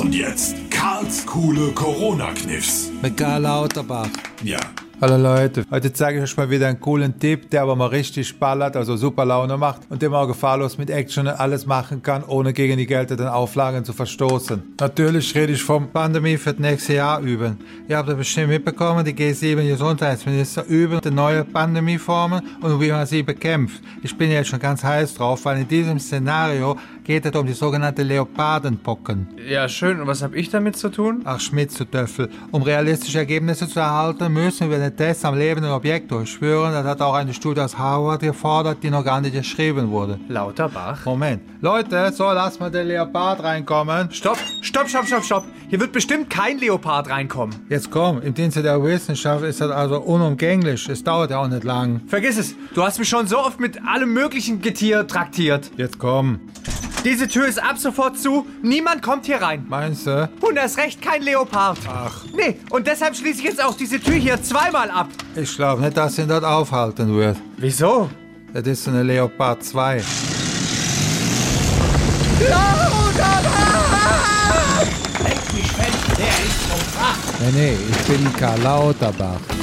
Und jetzt Karls coole Corona-Kniffs. Mit Karl Lauterbach. Ja. Hallo Leute, heute zeige ich euch mal wieder einen coolen Tipp, der aber mal richtig ballert, also super Laune macht und den man auch gefahrlos mit Action alles machen kann, ohne gegen die geltenden Auflagen zu verstoßen. Natürlich rede ich vom Pandemie für das nächste Jahr üben. Ihr habt ja bestimmt mitbekommen, die G7-Gesundheitsminister üben die neue Pandemieformen und wie man sie bekämpft. Ich bin jetzt schon ganz heiß drauf, weil in diesem Szenario geht es um die sogenannte Leopardenpocken. Ja, schön. Und was habe ich damit zu tun? Ach, Schmitz, du Töffel. Um realistische Ergebnisse zu erhalten, müssen wir den Test am lebenden Objekt durchführen. Das hat auch eine Studie aus Harvard gefordert, die noch gar nicht geschrieben wurde. Lauterbach? Moment. Leute, so, lass mal den Leopard reinkommen. Stopp! Hier wird bestimmt kein Leopard reinkommen. Jetzt komm, im Dienste der Wissenschaft ist das also unumgänglich. Es dauert ja auch nicht lang. Vergiss es. Du hast mich schon so oft mit allem möglichen Getier traktiert. Jetzt komm. Diese Tür ist ab sofort zu. Niemand kommt hier rein. Meinst du? Und erst recht kein Leopard. Ach. Nee, und deshalb schließe ich jetzt auch diese Tür hier zweimal ab. Ich glaube nicht, dass ihn dort aufhalten wird. Wieso? Das ist eine Leopard 2. Leck mich fest, der ist vom Fach. Nee, ich bin Karl Lauterbach.